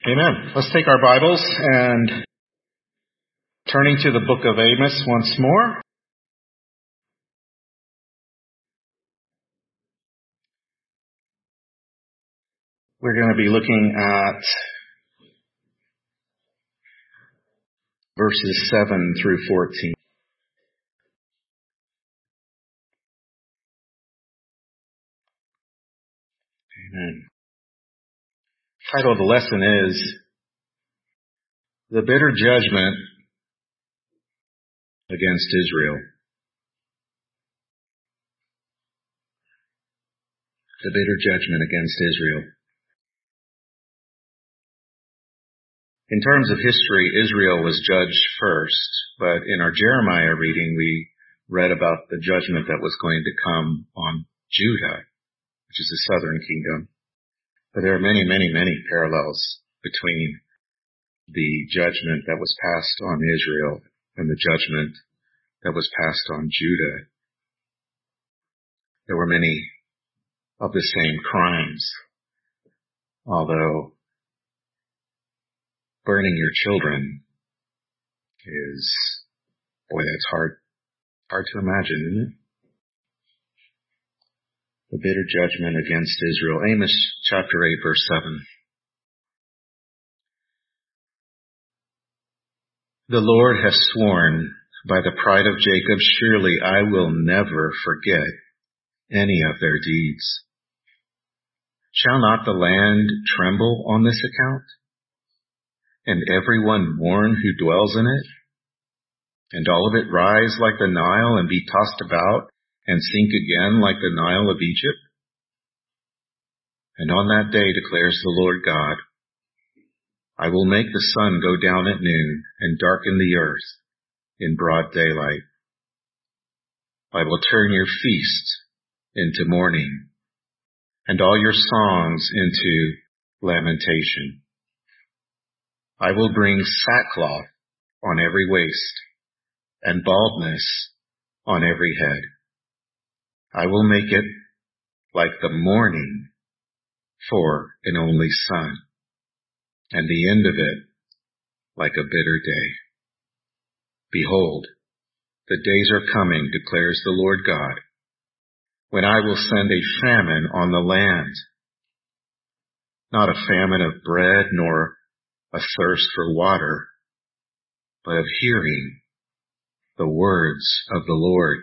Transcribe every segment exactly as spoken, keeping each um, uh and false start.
Amen. Let's take our Bibles and turning to the book of Amos once more. We're going to be looking at verses seven through fourteen. Amen. The title of the lesson is The Bitter Judgment Against Israel. The bitter judgment against Israel. In terms of history, Israel was judged first, but in our Jeremiah reading, we read about the judgment that was going to come on Judah, which is the southern kingdom. But there are many, many, many parallels between the judgment that was passed on Israel and the judgment that was passed on Judah. There were many of the same crimes, although burning your children is, boy, that's hard, hard to imagine, isn't it? The bitter judgment against Israel. Amos chapter eight, verse seven. The Lord has sworn by the pride of Jacob, surely I will never forget any of their deeds. Shall not the land tremble on this account? And everyone mourn who dwells in it? And all of it rise like the Nile and be tossed about and sink again like the Nile of Egypt? And on that day, declares the Lord God, I will make the sun go down at noon and darken the earth in broad daylight. I will turn your feast into mourning and all your songs into lamentation. I will bring sackcloth on every waist and baldness on every head. I will make it like the morning for an only son, and the end of it like a bitter day. Behold, the days are coming, declares the Lord God, when I will send a famine on the land, not a famine of bread nor a thirst for water, but of hearing the words of the Lord.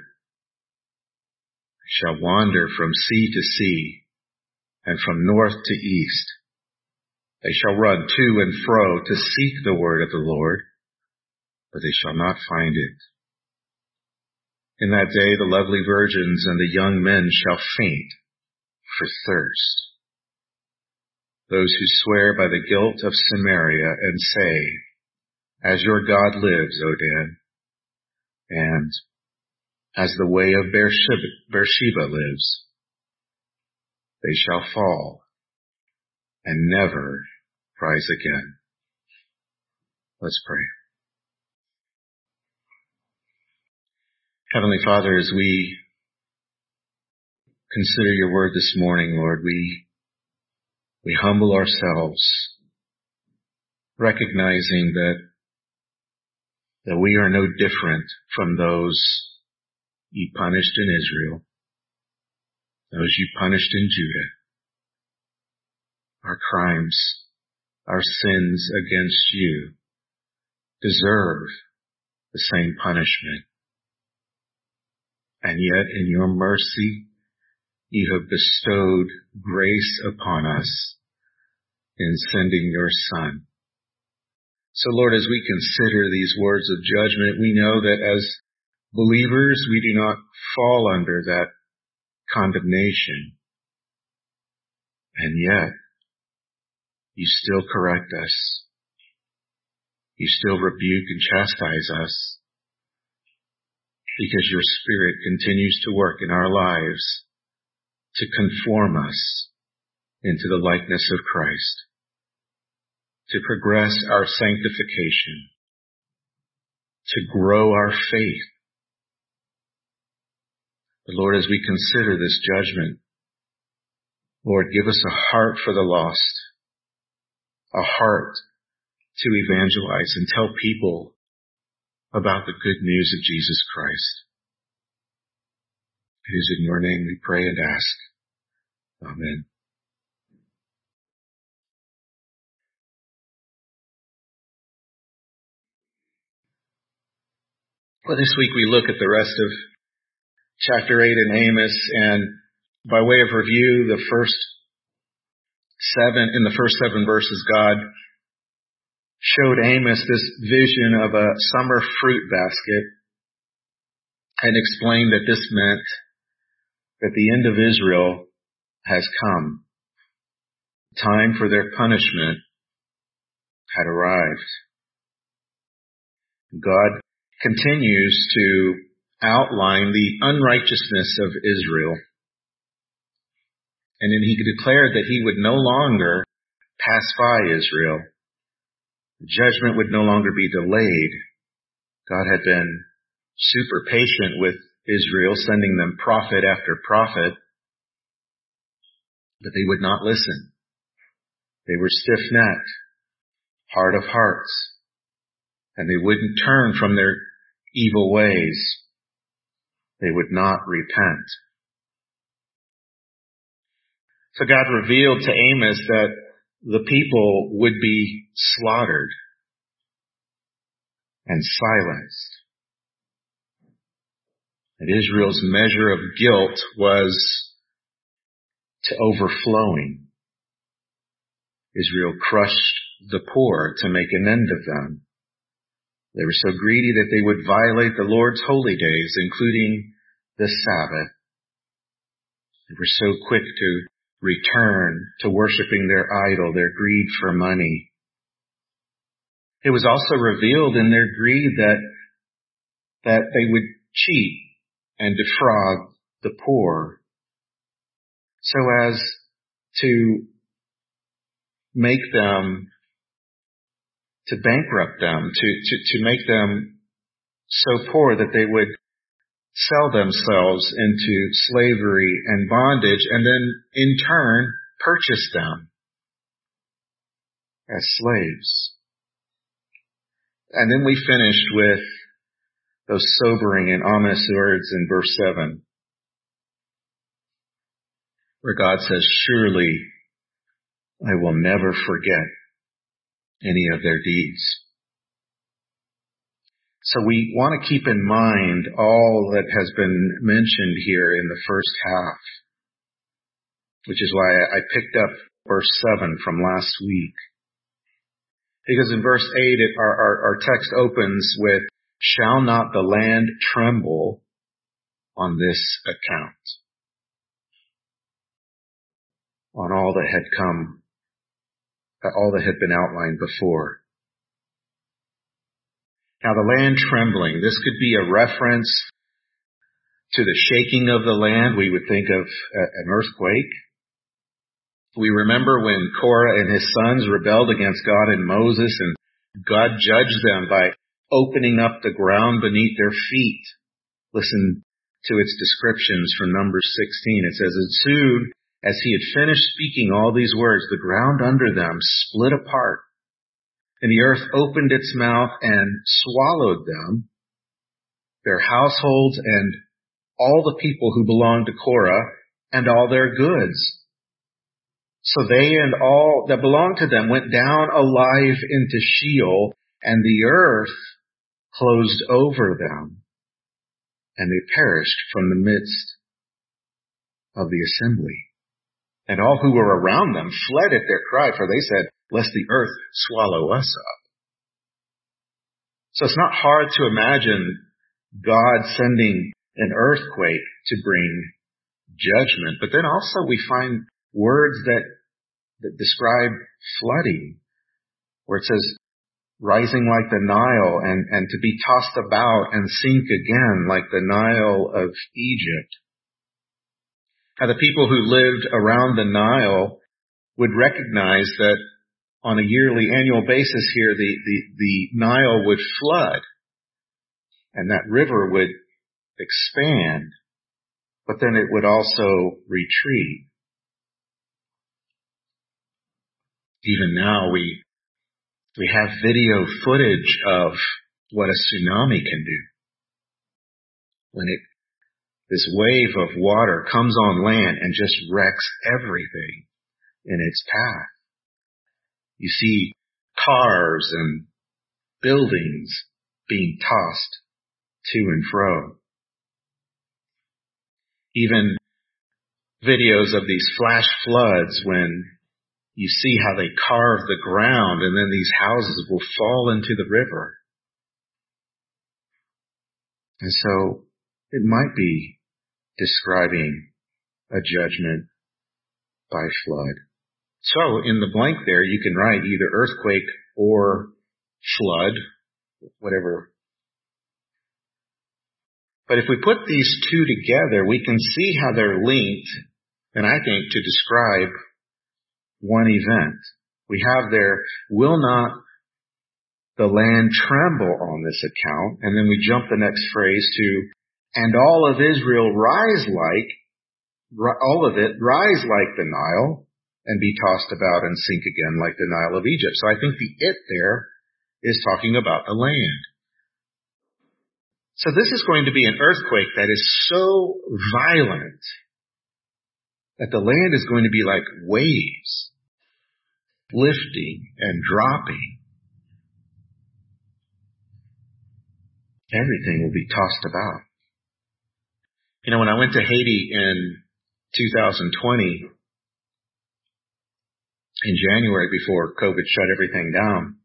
I shall wander from sea to sea and from north to east. They shall run to and fro to seek the word of the Lord, but they shall not find it. In that day the lovely virgins and the young men shall faint for thirst. Those who swear by the guilt of Samaria and say, as your God lives, O Dan, and as the way of Beersheba, Beersheba lives, they shall fall and never rise again. Let's pray. Heavenly Father, as we consider your word this morning, Lord, we we humble ourselves, recognizing that that we are no different from those you punished in Israel, those you punished in Judah. Our crimes, our sins against you deserve the same punishment. And yet in your mercy, you have bestowed grace upon us in sending your Son. So Lord, as we consider these words of judgment, we know that as believers, we do not fall under that condemnation. And yet, you still correct us. You still rebuke and chastise us because your Spirit continues to work in our lives to conform us into the likeness of Christ, to progress our sanctification, to grow our faith. But Lord, as we consider this judgment, Lord, give us a heart for the lost, a heart to evangelize and tell people about the good news of Jesus Christ. It is in your name we pray and ask. Amen. Well, this week we look at the rest of chapter eight in Amos, and by way of review, the first seven, in the first seven verses, God showed Amos this vision of a summer fruit basket and explained that this meant that the end of Israel has come. Time for their punishment had arrived. God continues to outline the unrighteousness of Israel. And then he declared that he would no longer pass by Israel. Judgment would no longer be delayed. God had been super patient with Israel, sending them prophet after prophet, but they would not listen. They were stiff-necked, hard of hearts, and they wouldn't turn from their evil ways. They would not repent. So God revealed to Amos that the people would be slaughtered and silenced. That Israel's measure of guilt was to overflowing. Israel crushed the poor to make an end of them. They were so greedy that they would violate the Lord's holy days, including the Sabbath. They were so quick to return to worshiping their idol, their greed for money. It was also revealed in their greed that, that they would cheat and defraud the poor so as to make them, to bankrupt them, to, to, to make them so poor that they would sell themselves into slavery and bondage, and then in turn purchase them as slaves. And then we finished with those sobering and ominous words in verse seven, where God says, "Surely I will never forget any of their deeds." So we want to keep in mind all that has been mentioned here in the first half, which is why I picked up verse seven from last week. Because in verse eight, it, our, our, our text opens with, "Shall not the land tremble on this account?" On all that had come, all that had been outlined before. Now the land trembling, this could be a reference to the shaking of the land. We would think of an earthquake. We remember when Korah and his sons rebelled against God and Moses, and God judged them by opening up the ground beneath their feet. Listen to its descriptions from Numbers sixteen. It says, "As soon as he had finished speaking all these words, the ground under them split apart, and the earth opened its mouth and swallowed them, their households, and all the people who belonged to Korah, and all their goods. So they and all that belonged to them went down alive into Sheol, and the earth closed over them, and they perished from the midst of the assembly. And all who were around them fled at their cry, for they said, lest the earth swallow us up." So it's not hard to imagine God sending an earthquake to bring judgment. But then also we find words that, that describe flooding, where it says, rising like the Nile, and, and to be tossed about and sink again like the Nile of Egypt. Now, the people who lived around the Nile would recognize that on a yearly, annual basis here, the, the, the Nile would flood, and that river would expand, but then it would also retreat. Even now we We have video footage of what a tsunami can do. When it, this wave of water comes on land and just wrecks everything in its path. You see cars and buildings being tossed to and fro. Even videos of these flash floods when you see how they carve the ground and then these houses will fall into the river. And so it might be describing a judgment by flood. So in the blank there, you can write either earthquake or flood, whatever. But if we put these two together, we can see how they're linked, and I think to describe one event. We have there, will not the land tremble on this account? And then we jump the next phrase to, and all of Israel rise like, all of it rise like the Nile, and be tossed about and sink again like the Nile of Egypt. So I think the it there is talking about the land. So this is going to be an earthquake that is so violent that the land is going to be like waves, lifting and dropping. Everything will be tossed about. You know, when I went to Haiti in two thousand twenty, in January before COVID shut everything down,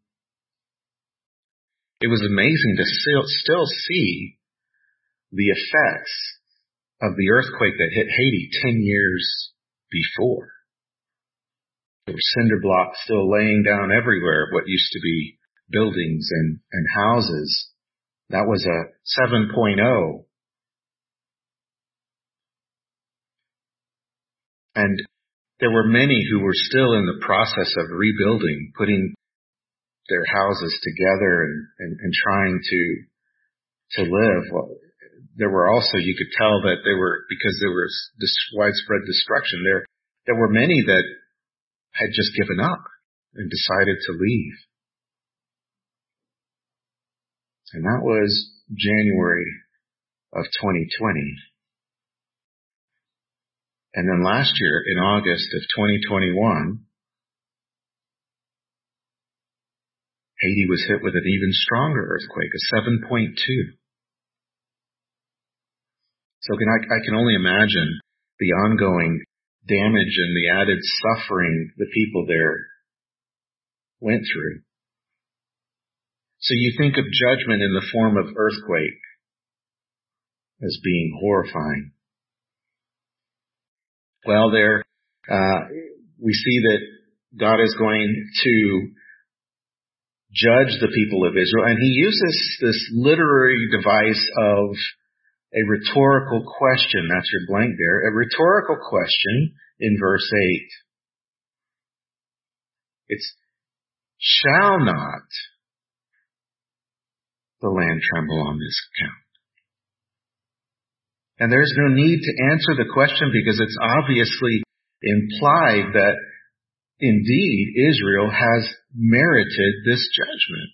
it was amazing to still, still see the effects of the earthquake that hit Haiti ten years before. There were cinder blocks still laying down everywhere, what used to be buildings and, and houses. That was a seven point oh. And there were many who were still in the process of rebuilding, putting their houses together and, and, and trying to to live. Well, there were also, you could tell that there were, because there was this widespread destruction, there there were many that had just given up and decided to leave. And that was January of twenty twenty. And then last year, in August of twenty twenty-one, Haiti was hit with an even stronger earthquake, a seven point two. So can I, I can only imagine the ongoing damage and the added suffering the people there went through. So you think of judgment in the form of earthquake as being horrifying. Well, there, uh, we see that God is going to judge the people of Israel, and he uses this literary device of a rhetorical question. That's your blank there. A rhetorical question in verse eight. It's, shall not the land tremble on this account? And there's no need to answer the question because it's obviously implied that indeed Israel has merited this judgment.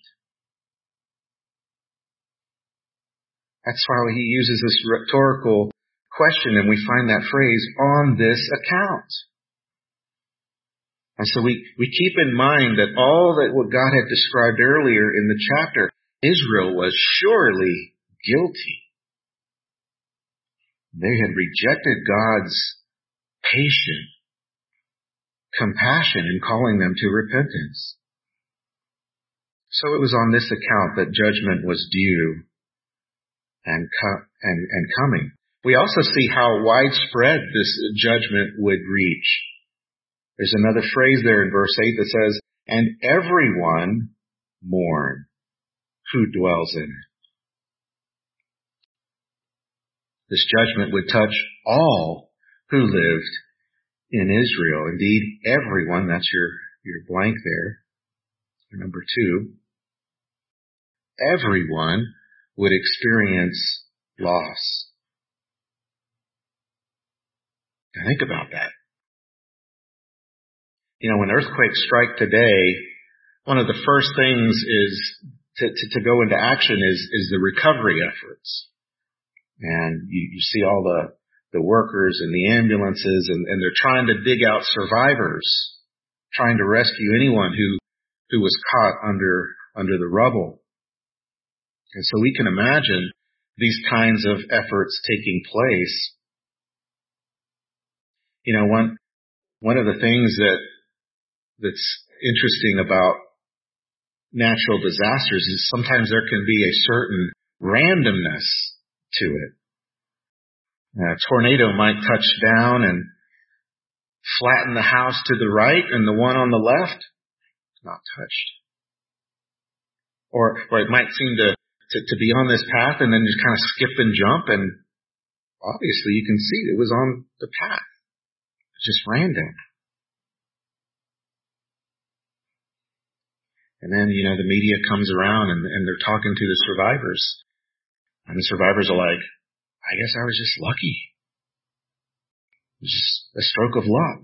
That's why he uses this rhetorical question, and we find that phrase, on this account. And so we, we keep in mind that all that what God had described earlier in the chapter, Israel was surely guilty. They had rejected God's patient compassion in calling them to repentance. So it was on this account that judgment was due and, co- and, and coming. We also see how widespread this judgment would reach. There's another phrase there in verse eight that says, and everyone mourn who dwells in it. This judgment would touch all who lived in Israel. Indeed, everyone, that's your, your blank there, number two, everyone would experience loss. Now think about that. You know, when earthquakes strike today, one of the first things is to, to, to go into action is, is the recovery efforts. And you, you see all the, the workers and the ambulances, and, and they're trying to dig out survivors, trying to rescue anyone who, who was caught under, under the rubble. And so we can imagine these kinds of efforts taking place. You know, one, one of the things that, that's interesting about natural disasters is sometimes there can be a certain randomness to it. A tornado might touch down and flatten the house to the right, and the one on the left, not touched. Or, or it might seem to, to, to be on this path and then just kind of skip and jump, and obviously you can see it was on the path. It's just random. And then, you know, the media comes around and, and they're talking to the survivors. And the survivors are like, I guess I was just lucky. It was just a stroke of luck.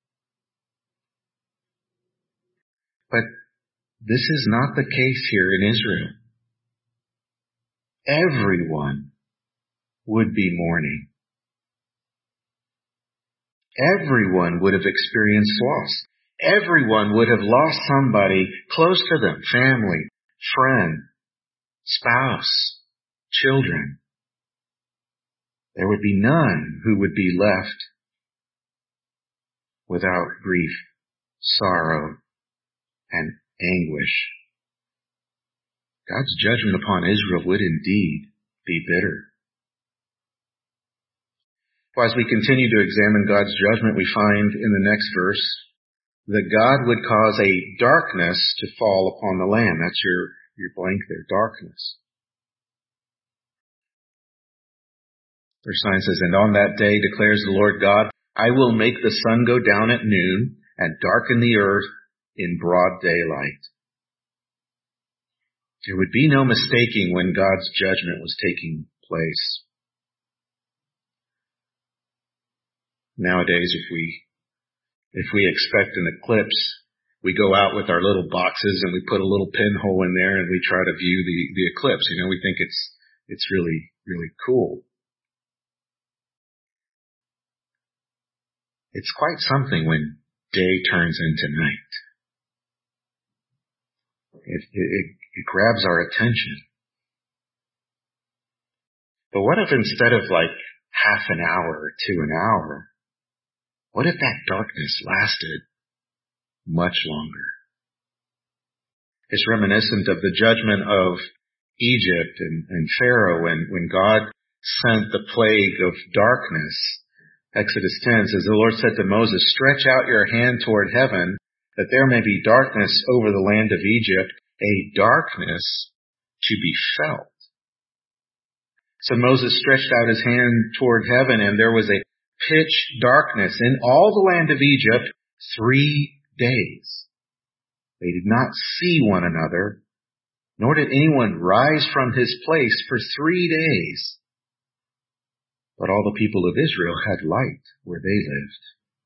But this is not the case here in Israel. Everyone would be mourning. Everyone would have experienced loss. Everyone would have lost somebody close to them, family, friend, spouse, children. There would be none who would be left without grief, sorrow, and anguish. God's judgment upon Israel would indeed be bitter. Well, as we continue to examine God's judgment, we find in the next verse that God would cause a darkness to fall upon the land. That's your, your blank there, darkness. Verse nine says, and on that day declares the Lord God, I will make the sun go down at noon and darken the earth in broad daylight. There would be no mistaking when God's judgment was taking place. Nowadays, if we if we expect an eclipse, we go out with our little boxes and we put a little pinhole in there and we try to view the, the eclipse. You know, we think it's it's really, really cool. It's quite something when day turns into night. It, it, it grabs our attention. But what if instead of like half an hour to an hour, what if that darkness lasted much longer? It's reminiscent of the judgment of Egypt and, and Pharaoh when, when God sent the plague of darkness. Exodus ten says, the Lord said to Moses, stretch out your hand toward heaven, that there may be darkness over the land of Egypt, a darkness to be felt. So Moses stretched out his hand toward heaven, and there was a pitch darkness in all the land of Egypt three days. They did not see one another, nor did anyone rise from his place for three days. But all the people of Israel had light where they lived.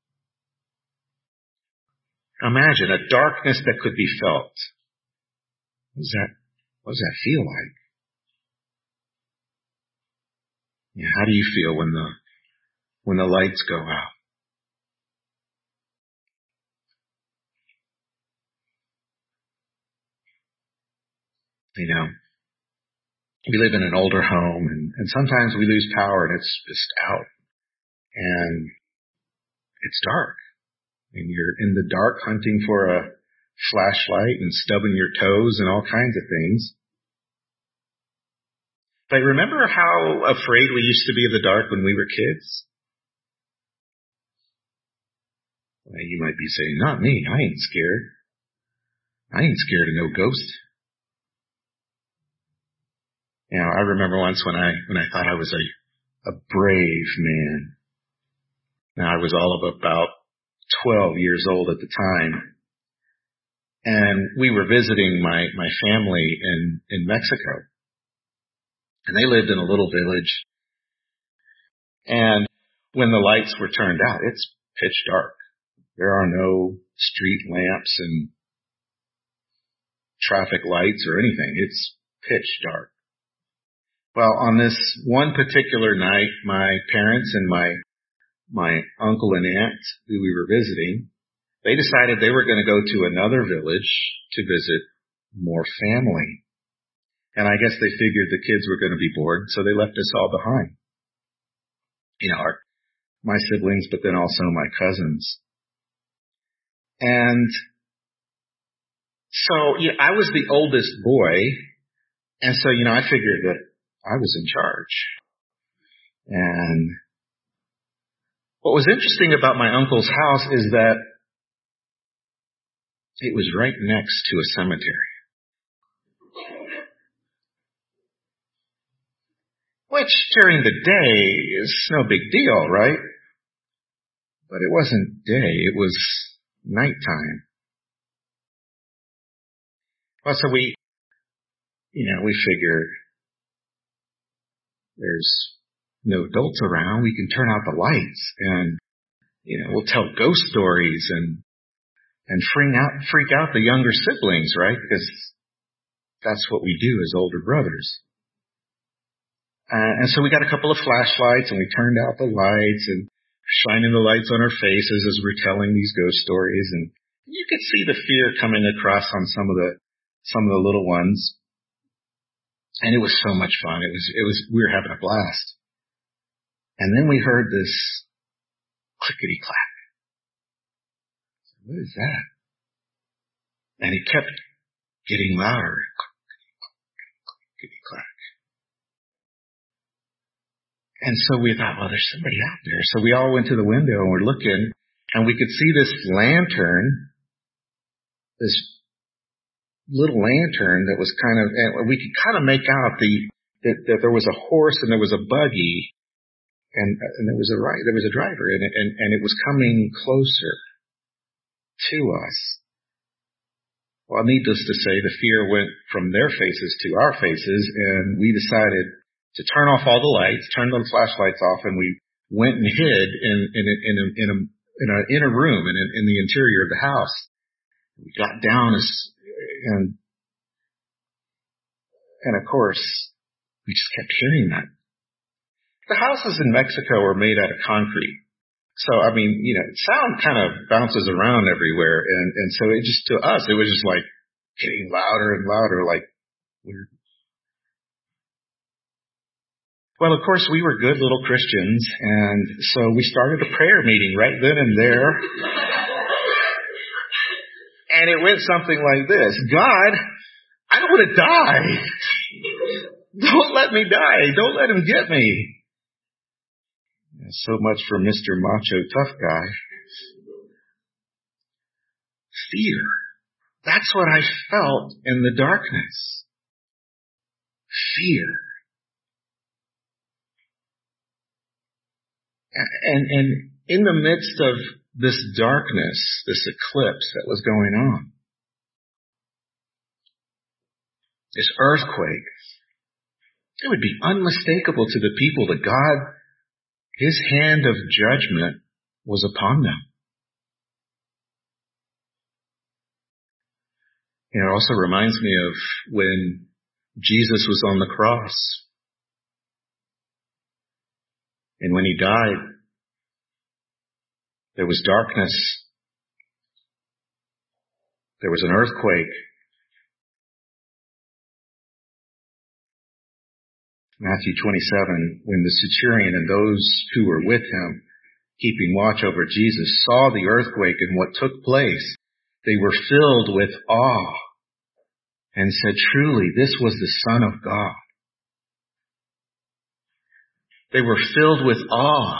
Imagine a darkness that could be felt. What does that, what does that feel like? Yeah, how do you feel when the when the lights go out? You know, we live in an older home, and, and sometimes we lose power and it's just out. And it's dark. And you're in the dark hunting for a flashlight and stubbing your toes and all kinds of things. But remember how afraid we used to be of the dark when we were kids? Well, you might be saying, not me, I ain't scared. I ain't scared of no ghost. You know, I remember once when I, when I thought I was a, a brave man. Now, I was all of about twelve years old at the time. And we were visiting my, my family in, in Mexico. And they lived in a little village. And when the lights were turned out, it's pitch dark. There are no street lamps, and traffic lights or anything. It's pitch dark. Well, on this one particular night, my parents and my my uncle and aunt who we were visiting, they decided they were going to go to another village to visit more family. And I guess they figured the kids were going to be bored, so they left us all behind. You know, our, my siblings, but then also my cousins. And so, you know, I was the oldest boy, and so, you know, I figured that I was in charge. And what was interesting about my uncle's house is that it was right next to a cemetery. Which during the day is no big deal, right? But it wasn't day, it was nighttime. Well, so we, you know, we figured there's no adults around, we can turn out the lights and, you know, we'll tell ghost stories and, and freak out, freak out the younger siblings, right? Because that's what we do as older brothers. Uh, and so we got a couple of flashlights and we turned out the lights and shining the lights on our faces as we're telling these ghost stories. And you could see the fear coming across on some of the, some of the little ones. And it was so much fun. It was, it was, we were having a blast. And then we heard this clickety clack. What is that? And it kept getting louder. Clickety clack. And so we thought, well, there's somebody out there. So we all went to the window and we're looking, and we could see this lantern, this little lantern that was kind of, and we could kind of make out the that, that there was a horse and there was a buggy, and and there was a there was a driver, and and and it was coming closer to us. Well, needless to say, the fear went from their faces to our faces, and we decided to turn off all the lights, turn the flashlights off, and we went and hid in in a, in a, in a, in a inner room in, in the interior of the house. We got down as, and and of course we just kept hearing that. The houses in Mexico are made out of concrete, so I mean, you know, sound kind of bounces around everywhere, and and so it just to us it was just like getting louder and louder, like we're. Well, of course, we were good little Christians, and so we started a prayer meeting right then and there. And it went something like this. God, I don't want to die. Don't let me die. Don't let him get me. So much for Mister Macho Tough Guy. Fear. That's what I felt in the darkness. Fear. And, and in the midst of this darkness, this eclipse that was going on, this earthquake, it would be unmistakable to the people that God, his hand of judgment was upon them. You know, it also reminds me of when Jesus was on the cross. And when he died, there was darkness. There was an earthquake. Matthew twenty-seven, when the centurion and those who were with him, keeping watch over Jesus, saw the earthquake and what took place, they were filled with awe and said, truly, this was the Son of God. They were filled with awe.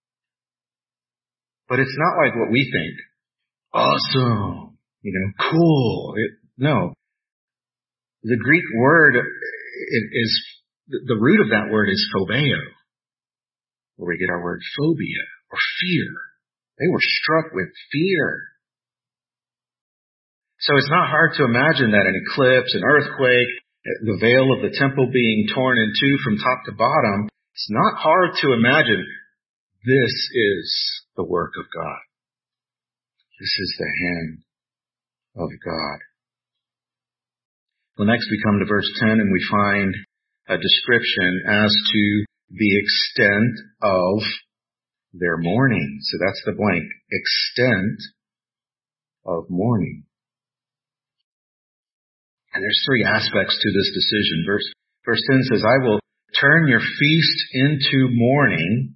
But it's not like what we think. Awesome. You know, cool. It, no. The Greek word is, the root of that word is phobeo, where we get our word phobia or fear. They were struck with fear. So it's not hard to imagine that an eclipse, an earthquake, the veil of the temple being torn in two from top to bottom, it's not hard to imagine this is the work of God. This is the hand of God. Well, next we come to verse ten and we find a description as to the extent of their mourning. So that's the blank. Extent of mourning. And there's three aspects to this decision. Verse, verse ten says, I will turn your feast into mourning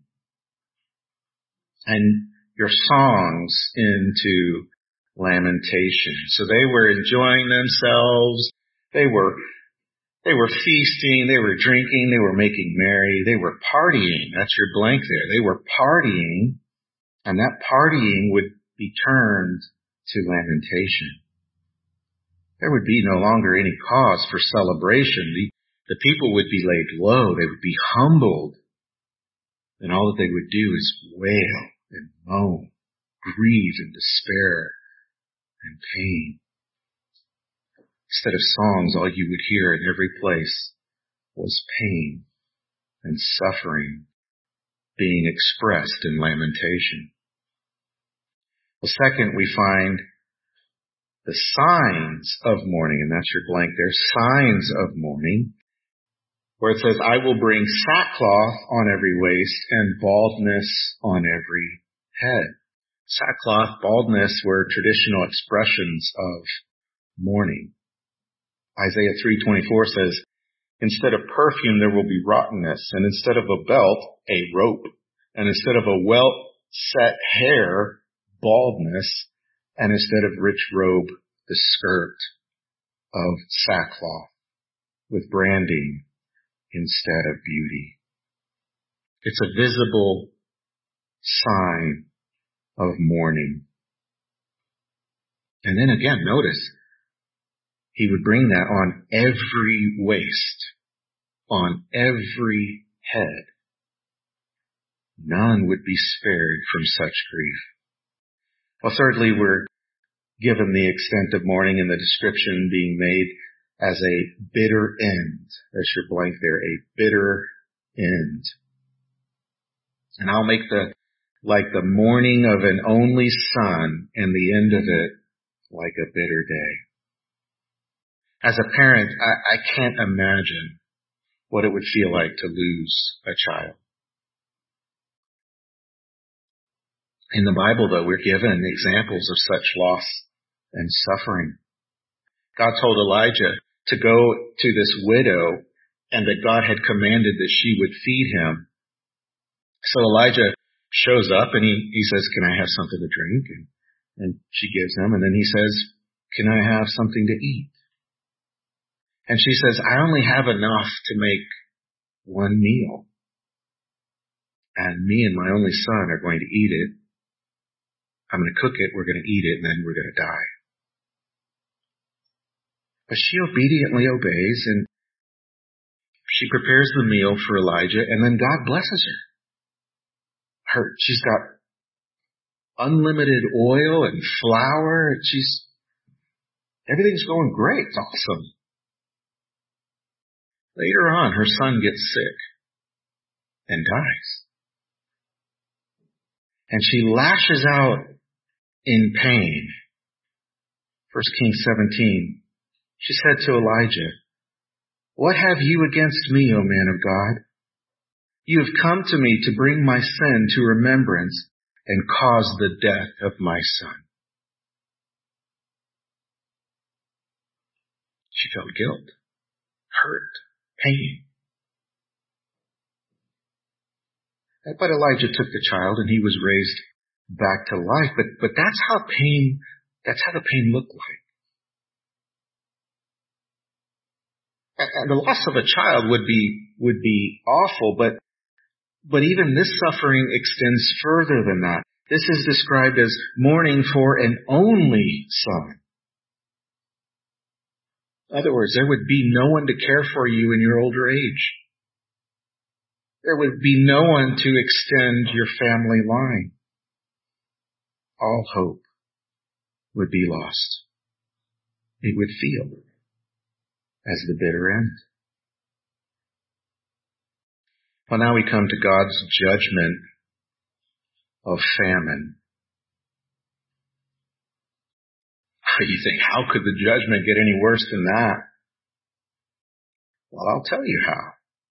and your songs into lamentation. So they were enjoying themselves. They were, they were feasting. They were drinking. They were making merry. They were partying. That's your blank there. They were partying, and that partying would be turned to lamentation. There would be no longer any cause for celebration. The, the people would be laid low. They would be humbled. And all that they would do is wail and moan, grieve and despair and pain. Instead of songs, all you would hear in every place was pain and suffering being expressed in lamentation. Well, second, we find the signs of mourning, and that's your blank there, signs of mourning, where it says, I will bring sackcloth on every waist and baldness on every head. Sackcloth, baldness were traditional expressions of mourning. Isaiah three twenty-four says, instead of perfume there will be rottenness, and instead of a belt, a rope, and instead of a well-set hair, baldness, and instead of rich robe, the skirt of sackcloth with branding instead of beauty. It's a visible sign of mourning. And then again, notice, he would bring that on every waist, on every head. None would be spared from such grief. Well, thirdly, we're given the extent of mourning and the description being made as a bitter end. There's your blank there, a bitter end. And I'll make the, like the mourning of an only son and the end of it like a bitter day. As a parent, I, I can't imagine what it would feel like to lose a child. In the Bible, though, we're given examples of such loss and suffering. God told Elijah to go to this widow and that God had commanded that she would feed him. So Elijah shows up and he, he says, can I have something to drink? And, and she gives him. And then he says, can I have something to eat? And she says, I only have enough to make one meal. And me and my only son are going to eat it. I'm going to cook it, we're going to eat it, and then we're going to die. But she obediently obeys, and she prepares the meal for Elijah, and then God blesses her. Her, she's got unlimited oil and flour, and she's, everything's going great, it's awesome. Later on, her son gets sick and dies. And she lashes out in pain. First Kings seventeen. She said to Elijah, what have you against me, O man of God? You have come to me to bring my sin to remembrance and cause the death of my son. She felt guilt, hurt, pain. But Elijah took the child and he was raised back to life. But, but that's how pain, that's how the pain looked like. And the loss of a child would be, would be awful, but, but even this suffering extends further than that. This is described as mourning for an only son. In other words, there would be no one to care for you in your older age. There would be no one to extend your family line. All hope would be lost. It would feel as the bitter end. Well, now we come to God's judgment of famine. You think, how could the judgment get any worse than that? Well, I'll tell you how.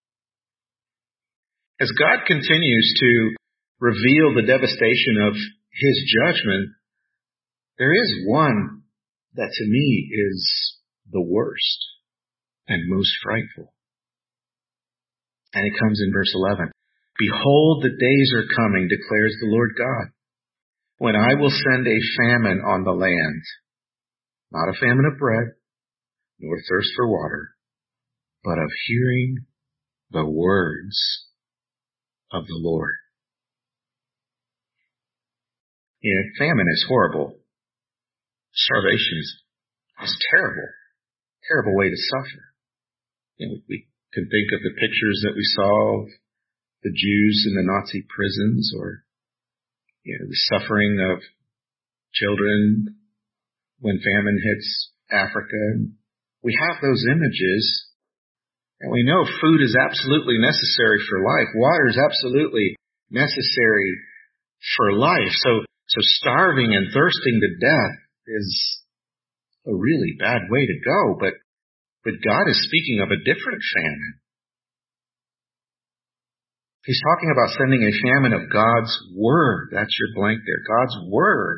As God continues to reveal the devastation of his judgment, there is one that to me is the worst and most frightful. And it comes in verse eleven. Behold, the days are coming, declares the Lord God, when I will send a famine on the land, not a famine of bread, nor thirst for water, but of hearing the words of the Lord. You know, famine is horrible. Starvation is, is terrible. Terrible way to suffer. You know, we can think of the pictures that we saw of the Jews in the Nazi prisons, or you know, the suffering of children when famine hits Africa. We have those images, and we know food is absolutely necessary for life. Water is absolutely necessary for life. So, so starving and thirsting to death is a really bad way to go, but, but God is speaking of a different famine. He's talking about sending a famine of God's word. That's your blank there. God's word.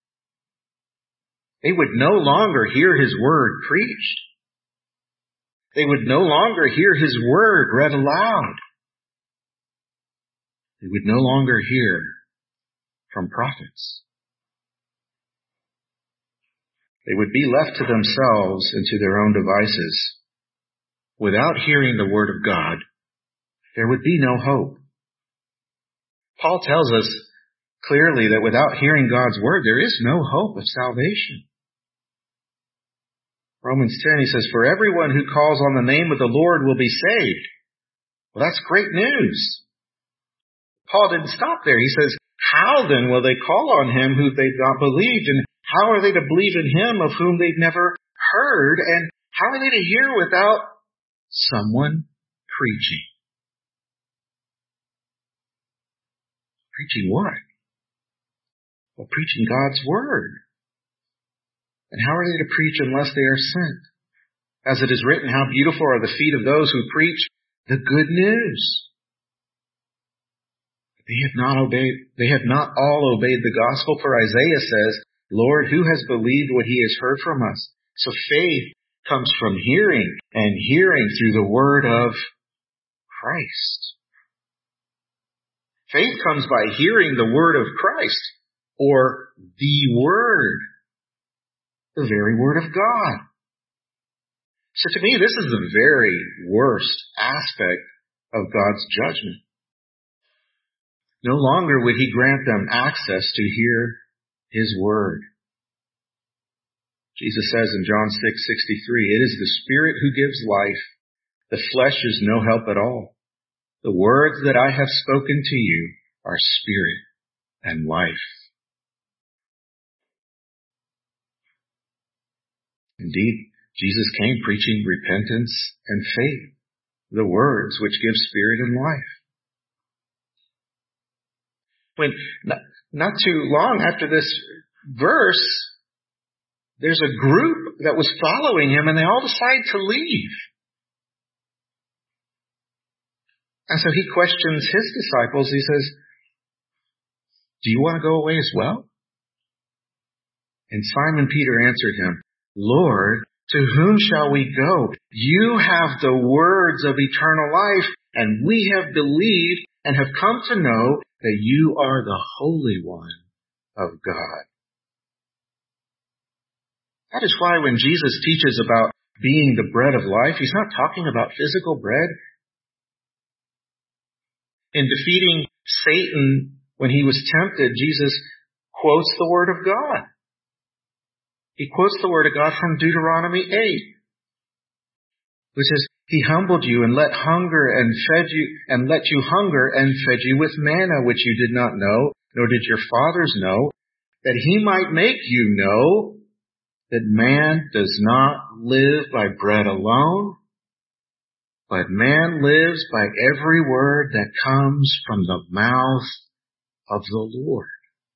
They would no longer hear his word preached. They would no longer hear his word read aloud. They would no longer hear from prophets. They would be left to themselves and to their own devices. Without hearing the word of God, there would be no hope. Paul tells us clearly that without hearing God's word, there is no hope of salvation. Romans ten, he says, for everyone who calls on the name of the Lord will be saved. Well, that's great news. Paul didn't stop there. He says, how then will they call on him who they've not believed? And how are they to believe in him of whom they've never heard? And how are they to hear without someone preaching? Preaching what? Well, preaching God's word. And how are they to preach unless they are sent? As it is written, how beautiful are the feet of those who preach the good news. They have not obeyed, they have not all obeyed the gospel, for Isaiah says, Lord, who has believed what he has heard from us? So faith comes from hearing, and hearing through the word of Christ. Faith comes by hearing the word of Christ, or the word, the very word of God. So to me, this is the very worst aspect of God's judgment. No longer would he grant them access to hear his word. Jesus says in John six sixty-three, it is the Spirit who gives life. The flesh is no help at all. The words that I have spoken to you are spirit and life. Indeed, Jesus came preaching repentance and faith, the words which give spirit and life. When not, not too long after this verse, there's a group that was following him, and they all decide to leave. And so he questions his disciples. He says, do you want to go away as well? And Simon Peter answered him, Lord, to whom shall we go? You have the words of eternal life, and we have believed and have come to know that you are the Holy One of God. That is why when Jesus teaches about being the bread of life, he's not talking about physical bread. In defeating Satan when he was tempted, Jesus quotes the Word of God. He quotes the Word of God from Deuteronomy eight, which says, He humbled you and let hunger and fed you and let you hunger and fed you with manna, which you did not know, nor did your fathers know, that he might make you know that man does not live by bread alone, but man lives by every word that comes from the mouth of the Lord.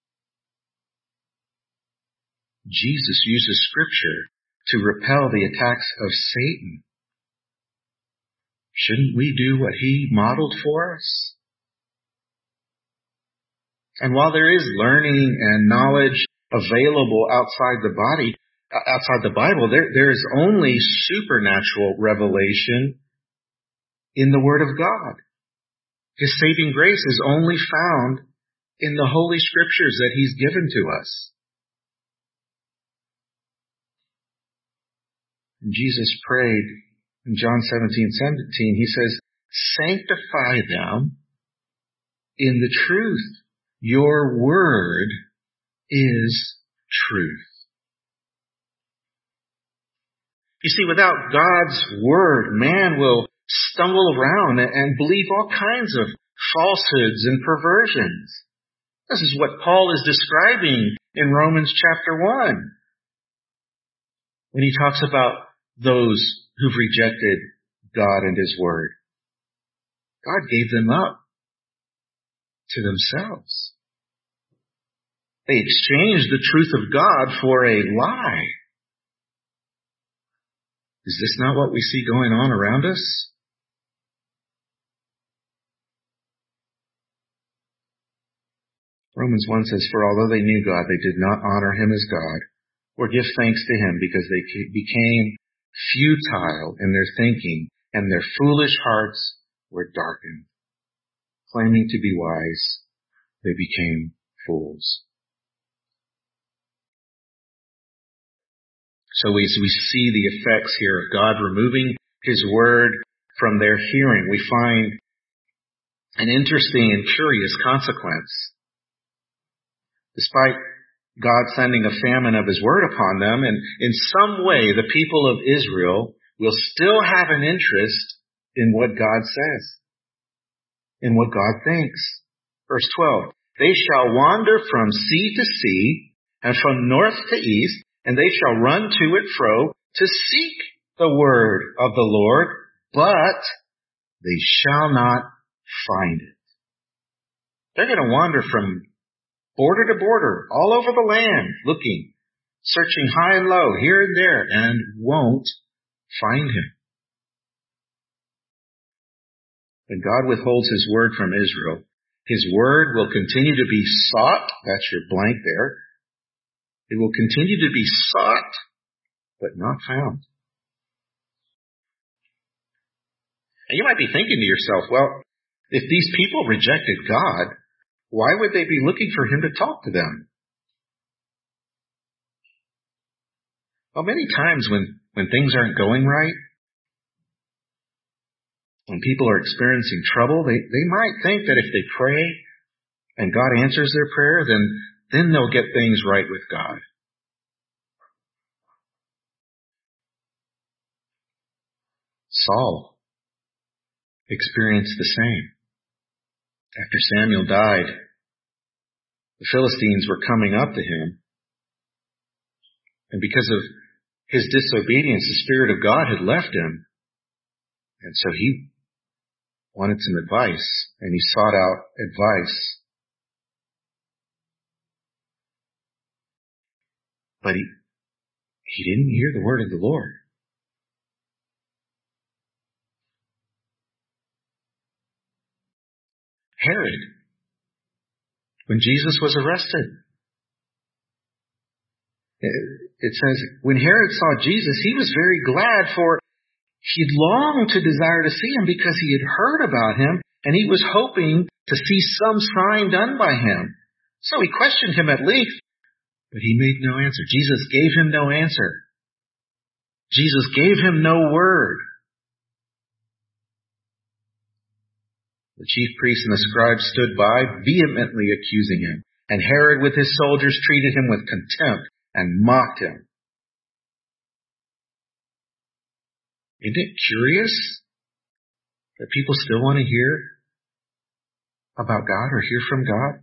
Jesus uses Scripture to repel the attacks of Satan. Shouldn't we do what he modeled for us? And while there is learning and knowledge available outside the body, outside the Bible, there, there is only supernatural revelation in the Word of God. His saving grace is only found in the Holy Scriptures that he's given to us. And Jesus prayed in John seventeen seventeen, he says, sanctify them in the truth. Your word is truth. You see, without God's word, man will stumble around and believe all kinds of falsehoods and perversions. This is what Paul is describing in Romans chapter one, when he talks about those who've rejected God and his word. God gave them up to themselves. They exchanged the truth of God for a lie. Is this not what we see going on around us? Romans one says, for although they knew God, they did not honor him as God or give thanks to him, because they became futile in their thinking and their foolish hearts were darkened. Claiming to be wise, they became fools. So we, we see the effects here of God removing his word from their hearing. We find an interesting and curious consequence. Despite God sending a famine of his word upon them, and in some way the people of Israel will still have an interest in what God says, in what God thinks. Verse twelve, they shall wander from sea to sea and from north to east, and they shall run to and fro to seek the word of the Lord, but they shall not find it. They're going to wander from border to border, all over the land, looking, searching high and low, here and there, and won't find him. When God withholds his word from Israel, his word will continue to be sought. That's your blank there. It will continue to be sought, but not found. And you might be thinking to yourself, well, if these people rejected God, why would they be looking for him to talk to them? Well, many times when, when things aren't going right, when people are experiencing trouble, they, they might think that if they pray and God answers their prayer, then, then they'll get things right with God. Saul experienced the same. After Samuel died, the Philistines were coming up to him. And because of his disobedience, the Spirit of God had left him. And so he wanted some advice, and he sought out advice. But he, he didn't hear the word of the Lord. Herod, when Jesus was arrested, it says, when Herod saw Jesus, he was very glad, for he longed to desire to see him because he had heard about him, and he was hoping to see some sign done by him. So he questioned him at length, but he made no answer. Jesus gave him no answer. Jesus gave him no word. The chief priests and the scribes stood by, vehemently accusing him, and Herod with his soldiers treated him with contempt and mocked him. Isn't it curious that people still want to hear about God or hear from God?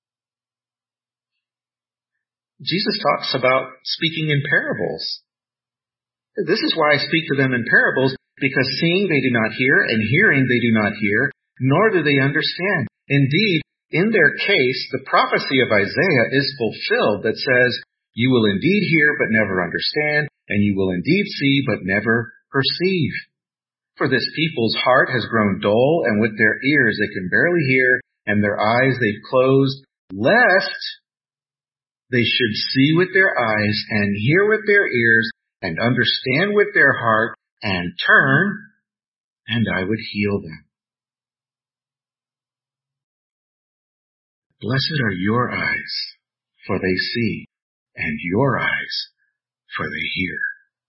Jesus talks about speaking in parables. This is why I speak to them in parables, because seeing they do not hear, and hearing they do not hear, nor do they understand. Indeed, in their case, the prophecy of Isaiah is fulfilled that says, you will indeed hear but never understand, and you will indeed see but never perceive. For this people's heart has grown dull, and with their ears they can barely hear, and their eyes they've closed, lest they should see with their eyes, and hear with their ears, and understand with their heart, and turn, and I would heal them. Blessed are your eyes, for they see, and your eyes, for they hear.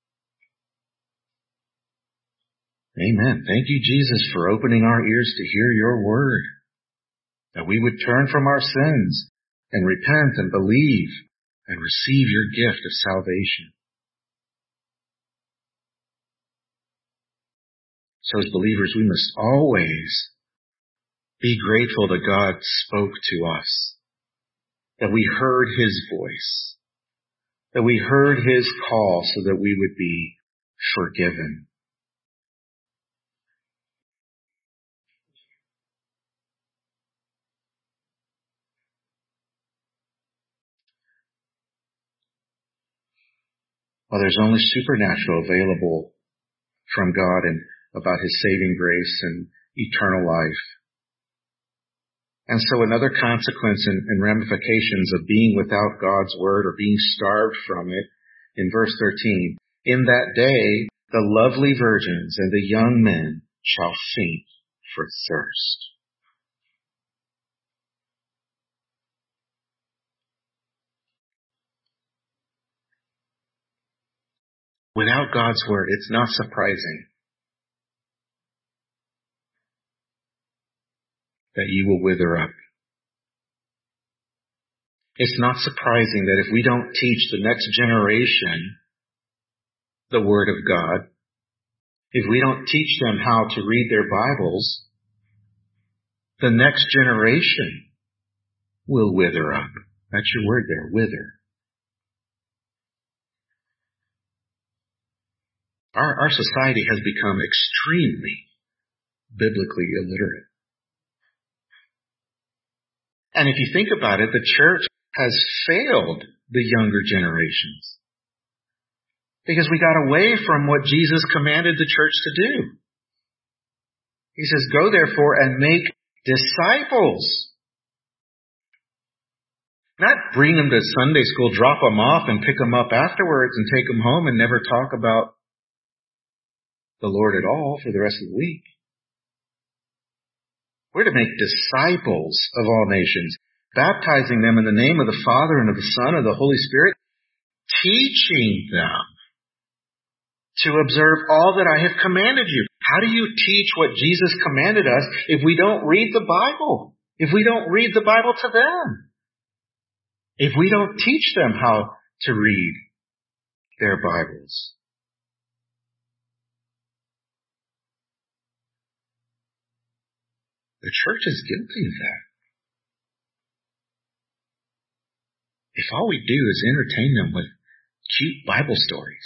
Amen. Thank you, Jesus, for opening our ears to hear your word, that we would turn from our sins and repent and believe and receive your gift of salvation. So as believers, we must always be grateful that God spoke to us, that we heard his voice, that we heard his call so that we would be forgiven. Well, there's only supernatural available from God and about his saving grace and eternal life. And so another consequence and, and ramifications of being without God's word or being starved from it, in verse thirteen, in that day the lovely virgins and the young men shall faint for thirst. Without God's word, it's not surprising that you will wither up. It's not surprising that if we don't teach the next generation the word of God, if we don't teach them how to read their Bibles, the next generation will wither up. That's your word there, wither. Our, our society has become extremely biblically illiterate. And if you think about it, the church has failed the younger generations because we got away from what Jesus commanded the church to do. He says, go therefore and make disciples. Not bring them to Sunday school, drop them off and pick them up afterwards and take them home and never talk about the Lord at all for the rest of the week. We're to make disciples of all nations, baptizing them in the name of the Father and of the Son and of the Holy Spirit, teaching them to observe all that I have commanded you. How do you teach what Jesus commanded us if we don't read the Bible? If we don't read the Bible to them? If we don't teach them how to read their Bibles? The church is guilty of that. If all we do is entertain them with cute Bible stories,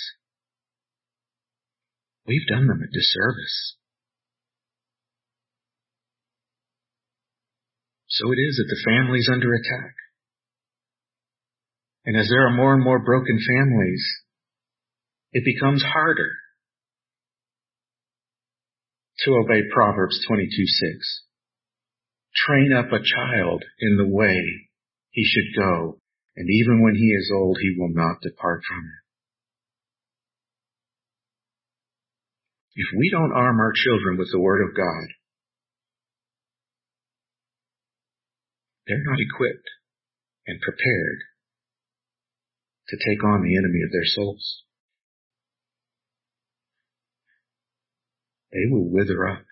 we've done them a disservice. So it is that the family's under attack. And as there are more and more broken families, it becomes harder to obey Proverbs twenty-two six. Train up a child in the way he should go, and even when he is old, he will not depart from it. If we don't arm our children with the Word of God, they're not equipped and prepared to take on the enemy of their souls. They will wither up.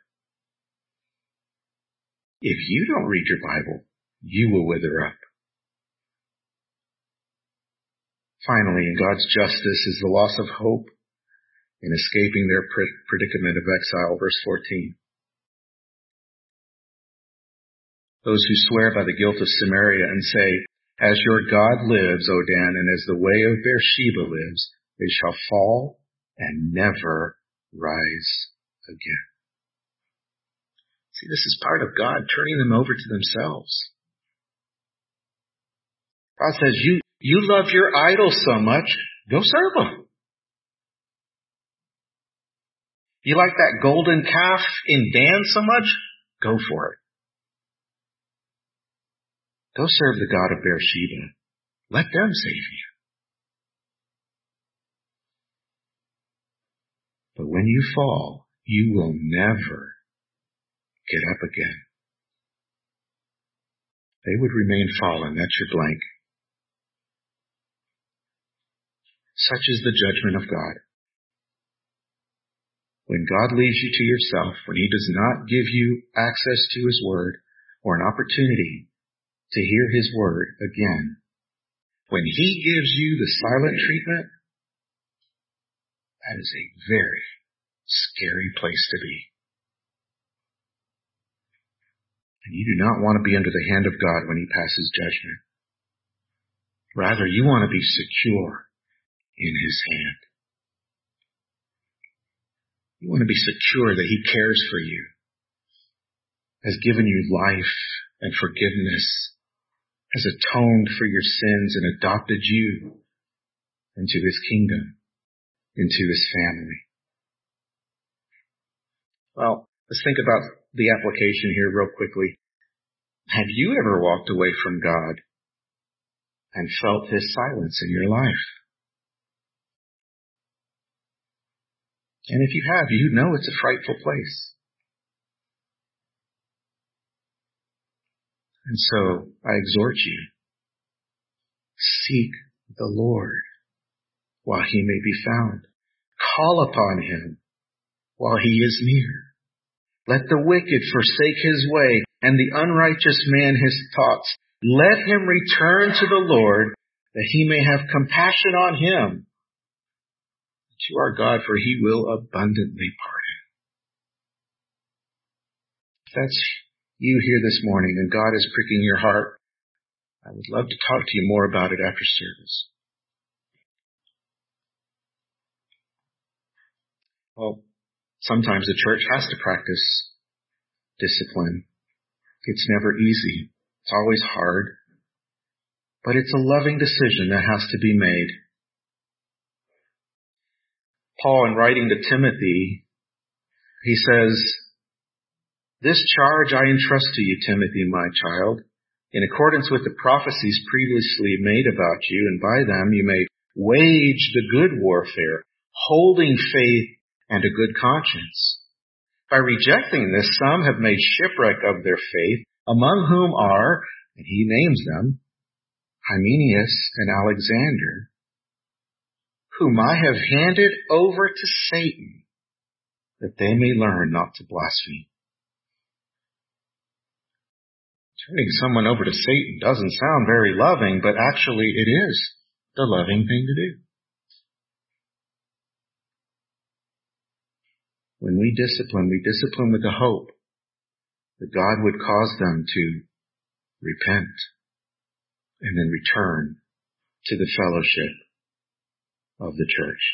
If you don't read your Bible, you will wither up. Finally, in God's justice is the loss of hope in escaping their predicament of exile. Verse fourteen. Those who swear by the guilt of Samaria and say, as your God lives, O Dan, and as the way of Beersheba lives, they shall fall and never rise again. See, this is part of God turning them over to themselves. God says, you, you love your idols so much, go serve them. You like that golden calf in Dan so much? Go for it. Go serve the God of Beersheba. Let them save you. But when you fall, you will never get up again. They would remain fallen. That's your blank. Such is the judgment of God. When God leaves you to yourself, when He does not give you access to His Word or an opportunity to hear His Word again, when He gives you the silent treatment, that is a very scary place to be. And you do not want to be under the hand of God when He passes judgment. Rather, you want to be secure in His hand. You want to be secure that He cares for you, has given you life and forgiveness, has atoned for your sins and adopted you into His kingdom, into His family. Well, let's think about the application here real quickly. Have you ever walked away from God and felt His silence in your life? And if you have, you know it's a frightful place. And so I exhort you, seek the Lord while He may be found. Call upon Him while He is near. Let the wicked forsake his way, and the unrighteous man his thoughts. Let him return to the Lord, that He may have compassion on him. To our God, for He will abundantly pardon. If that's you here this morning, and God is pricking your heart, I would love to talk to you more about it after service. Well, sometimes the church has to practice discipline. It's never easy. It's always hard. But it's a loving decision that has to be made. Paul, in writing to Timothy, he says, "This charge I entrust to you, Timothy, my child, in accordance with the prophecies previously made about you, and by them you may wage the good warfare, holding faith and a good conscience. By rejecting this, some have made shipwreck of their faith, among whom are," and he names them, "Hymenaeus and Alexander, whom I have handed over to Satan, that they may learn not to blaspheme." Turning someone over to Satan doesn't sound very loving, but actually it is the loving thing to do. When we discipline, we discipline with the hope that God would cause them to repent and then return to the fellowship of the church.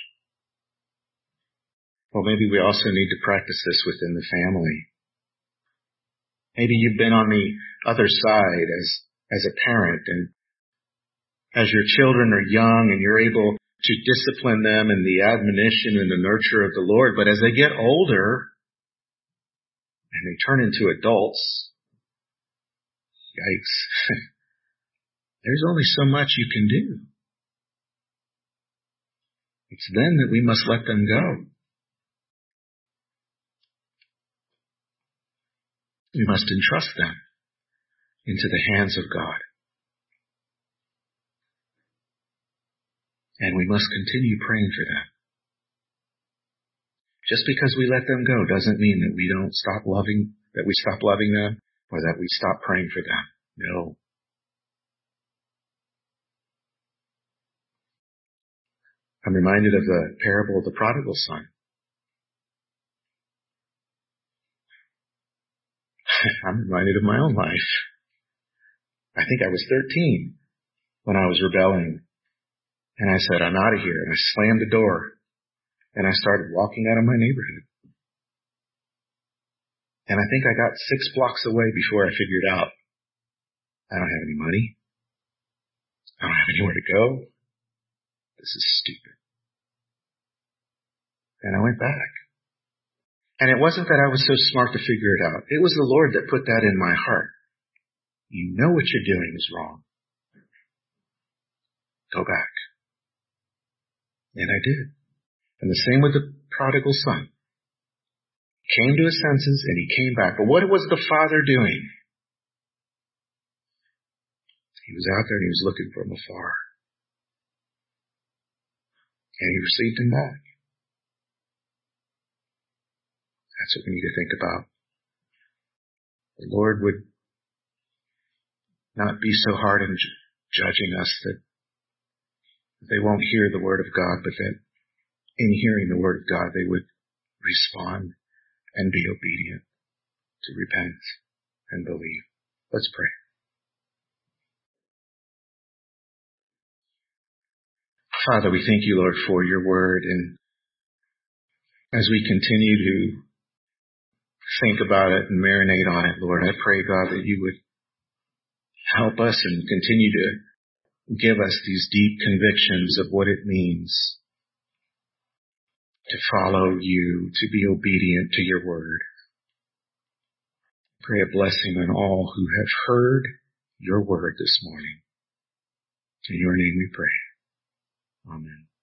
Well, maybe we also need to practice this within the family. Maybe you've been on the other side as, as a parent, and as your children are young and you're able to discipline them in the admonition and the nurture of the Lord, but as they get older and they turn into adults, yikes, there's only so much you can do. It's then that we must let them go. We must entrust them into the hands of God. And we must continue praying for them. Just because we let them go doesn't mean that we don't stop loving, that we stop loving them, or that we stop praying for them. No. I'm reminded of the parable of the prodigal son. I'm reminded of my own life. I think I was thirteen when I was rebelling. And I said, "I'm out of here." And I slammed the door. And I started walking out of my neighborhood. And I think I got six blocks away before I figured out, I don't have any money. I don't have anywhere to go. This is stupid. And I went back. And it wasn't that I was so smart to figure it out. It was the Lord that put that in my heart. You know what you're doing is wrong. Go back. And I did. And the same with the prodigal son. He came to his senses and he came back. But what was the father doing? He was out there and he was looking from afar. And he received him back. That's what we need to think about. The Lord would not be so hard in ju- judging us that they won't hear the word of God, but that in hearing the word of God, they would respond and be obedient to repent and believe. Let's pray. Father, we thank you, Lord, for your word. And as we continue to think about it and marinate on it, Lord, I pray, God, that you would help us and continue to give us these deep convictions of what it means to follow you, to be obedient to your word. Pray a blessing on all who have heard your word this morning. In your name we pray. Amen.